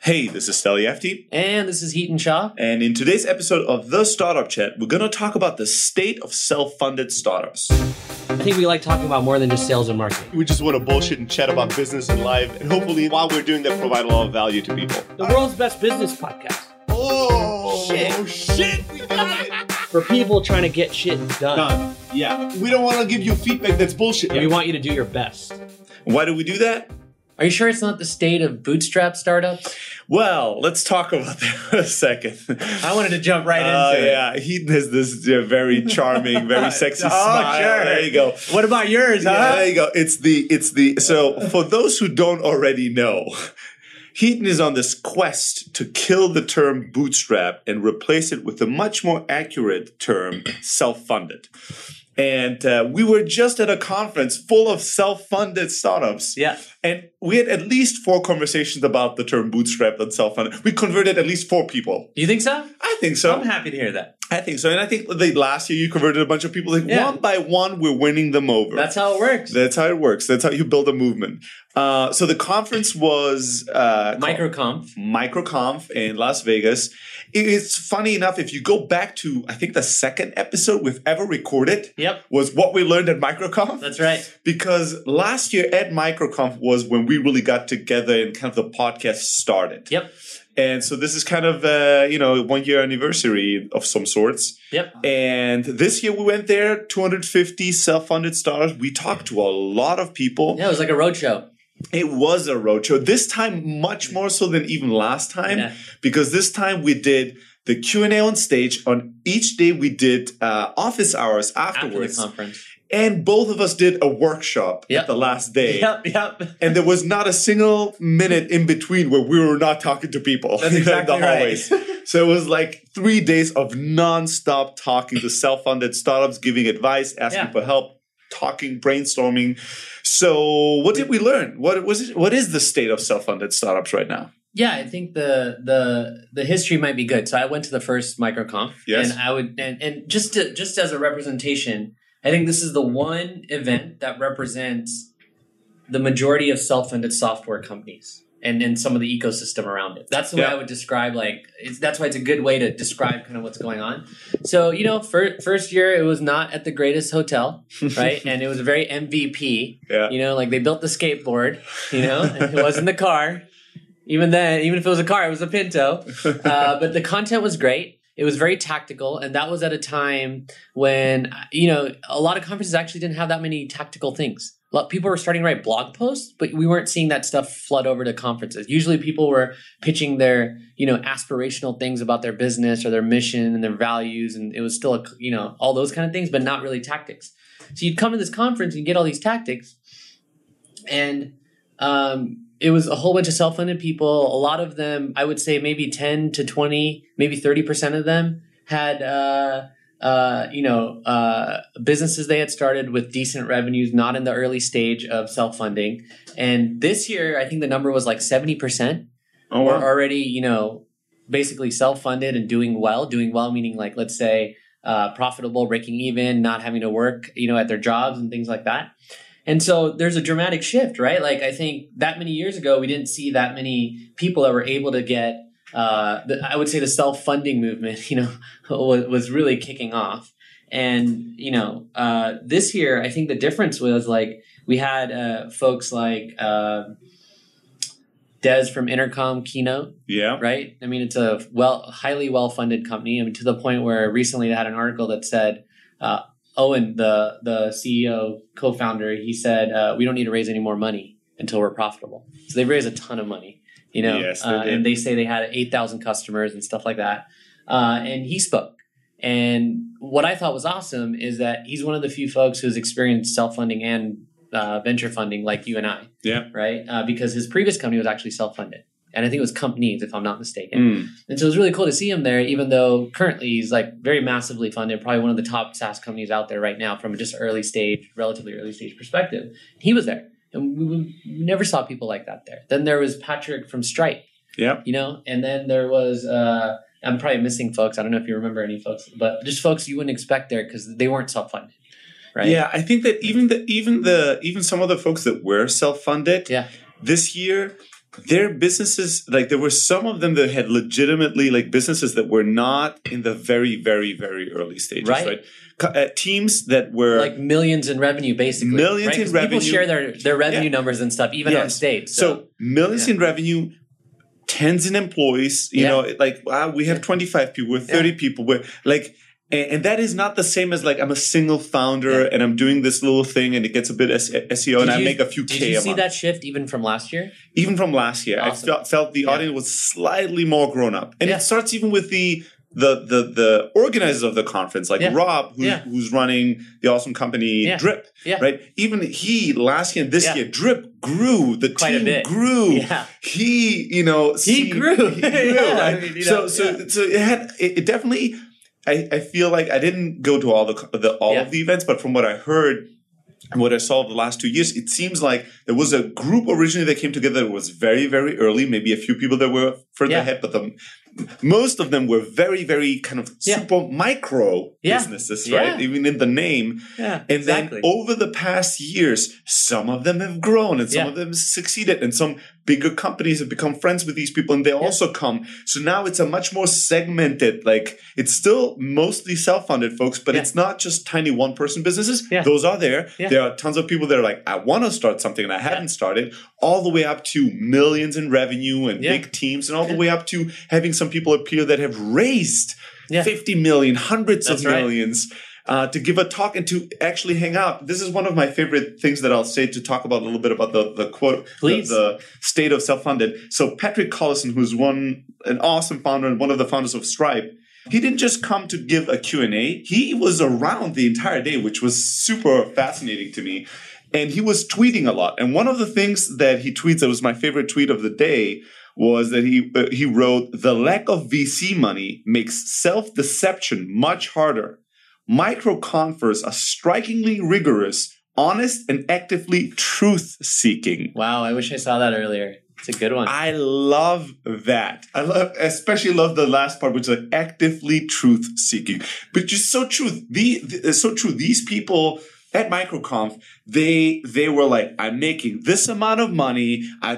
Hey, this is Steli Efti. And this is Heaton Shaw. And in today's episode of The Startup Chat, we're going to talk about the state of self-funded startups. I think we like talking about more than just sales and marketing. We just want to bullshit and chat about business and life. And hopefully, while we're doing that, provide a lot of value to people. The world's best business podcast. Oh, shit. We got it. For people trying to get shit done. Yeah. We don't want to give you feedback that's bullshit. And we want you to do your best. Why do we do that? Are you sure it's not the state of bootstrap startups? Well, let's talk about that for a second. I wanted to jump right into it. Yeah, Heaton has this very charming, very sexy smile. Sure. There you go. What about yours, huh? Yeah, there you go. It's the so for those who don't already know, Heaton is on this quest to kill the term bootstrap and replace it with a much more accurate term, self-funded. And we were just at a conference full of self-funded startups. Yeah. And we had at least 4 conversations about the term bootstrap and self-funded. We converted at least 4 people. You think so? I think so. I'm happy to hear that. I think so. And I think last year you converted a bunch of people. One by one, we're winning them over. That's how it works. That's how it works. That's how you build a movement. So the conference was MicroConf in Las Vegas. It's funny enough, if you go back to, I think the second episode we've ever recorded was what we learned at MicroConf. That's right. Because last year at MicroConf was when we really got together and kind of the podcast started. Yep. And so this is kind of, 1 year anniversary of some sorts. Yep. And this year we went there, 250 self-funded startups. We talked to a lot of people. Yeah, it was like a roadshow. It was a roadshow. This time, much more so than even last time, because this time we did the Q&A on stage. On each day, we did office hours afterwards. After the conference. And both of us did a workshop at the last day. Yep. And there was not a single minute in between where we were not talking to people That's exactly in the hallways. Right. So it was like 3 days of nonstop talking to self-funded startups, giving advice, asking for help, talking, brainstorming. So what did we learn? What is the state of self-funded startups right now? Yeah, I think the history might be good. So I went to the first MicroConf, and I would and just as a representation, I think this is the one event that represents the majority of self-funded software companies and some of the ecosystem around it. That's the way I would describe, that's why it's a good way to describe kind of what's going on. So, first year, it was not at the greatest hotel, right? And it was a very MVP. Yeah. They built the skateboard, it wasn't the car. Even then, even if it was a car, it was a Pinto. But the content was great. It was very tactical, and that was at a time when, a lot of conferences actually didn't have that many tactical things. A lot of people were starting to write blog posts, but we weren't seeing that stuff flood over to conferences. Usually people were pitching their, aspirational things about their business or their mission and their values, and it was still, all those kind of things, but not really tactics. So you'd come to this conference and get all these tactics, and it was a whole bunch of self-funded people. A lot of them, I would say maybe 10 to 20, maybe 30% of them had, businesses they had started with decent revenues, not in the early stage of self-funding. And this year, I think the number was like 70% were already, basically self-funded and doing well. Doing well meaning let's say, profitable, breaking even, not having to work, at their jobs and things like that. And so there's a dramatic shift, right? I think that many years ago, we didn't see that many people that were able to get, I would say the self-funding movement, was really kicking off. And, this year, I think the difference was we had folks like Des from Intercom Keynote. Yeah. Right? I mean, it's a highly well-funded company. I mean, to the point where recently they had an article that said, Owen, the CEO, co-founder, he said, we don't need to raise any more money until we're profitable. So they've raised a ton of money, Yes, they did. And they say they had 8,000 customers and stuff like that. And he spoke. And what I thought was awesome is that he's one of the few folks who's experienced self-funding and venture funding like you and I. Yeah. Right? Because his previous company was actually self-funded. And I think it was Companies, if I'm not mistaken. And so it was really cool to see him there, even though currently he's very massively funded, probably one of the top SaaS companies out there right now from just relatively early stage perspective. He was there. And we never saw people like that there. Then there was Patrick from Stripe. Yeah. And then there was, I'm probably missing folks. I don't know if you remember any folks, but just folks you wouldn't expect there because they weren't self-funded. Right? Yeah, I think that even some of the folks that were self-funded this year, their businesses, like there were some of them that had legitimately like businesses that were not in the very, very, very early stages, right? Teams that were like millions in revenue, basically. Millions in revenue. People share their revenue numbers and stuff, even on stage. So millions in revenue, tens in employees. You know, like we have 25 people, we're 30 people. We're like. And that is not the same as like I'm a single founder and I'm doing this little thing and it gets a bit SEO and I make a few K a month. Did you see that shift even from last year? Even from last year. Awesome. I felt the audience was slightly more grown up. And it starts even with the organizers of the conference, like Rob, who's running the awesome company Drip, right? Even he last year and this year, Drip grew. The team grew. Yeah. He grew. He grew. Right? I mean, so it definitely. I feel like I didn't go to all of the events, but from what I heard and what I saw over the last 2 years, it seems like there was a group originally that came together that was very, very early, maybe a few people that were further ahead, but most of them were very, very kind of super micro businesses, right? Even in the name. Yeah, and then over the past years, some of them have grown and some of them have succeeded and some bigger companies have become friends with these people and they also come. So now it's a much more segmented, like it's still mostly self-funded folks, but it's not just tiny one-person businesses. Yeah. Those are there. Yeah. There are tons of people that are like, I want to start something and I haven't started, all the way up to millions in revenue and big teams and all the way up to having some people appear that have raised 50 million, hundreds of millions to give a talk and to actually hang out. This is one of my favorite things that I'll say to talk about a little bit about the quote, the state of self-funded. So Patrick Collison, who's an awesome founder and one of the founders of Stripe, he didn't just come to give a Q&A. He was around the entire day, which was super fascinating to me. And he was tweeting a lot. And one of the things that he tweets that was my favorite tweet of the day was that he wrote, "The lack of VC money makes self-deception much harder. Micro-confers are strikingly rigorous, honest, and actively truth-seeking." Wow, I wish I saw that earlier. It's a good one. I love that. Especially love the last part, which is like actively truth-seeking. But just so true. So true. These people at MicroConf, they were like, I'm making this amount of money.